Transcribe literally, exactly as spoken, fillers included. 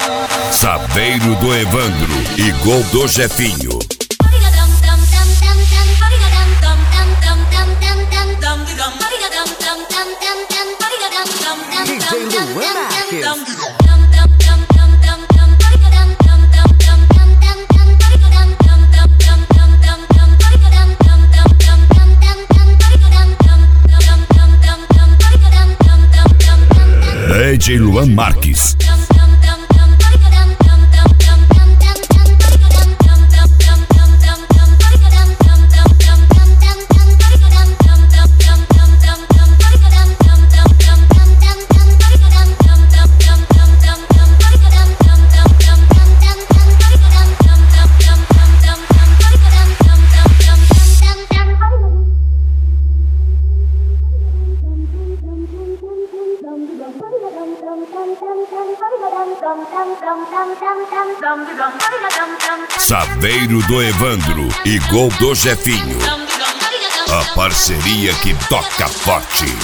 Saveiro do Evandro e Gol do Jefinho. D J Luan Marques. D J Luan Marques. Saveiro do Evandro e Gol do Jefinho. A parceria que toca forte.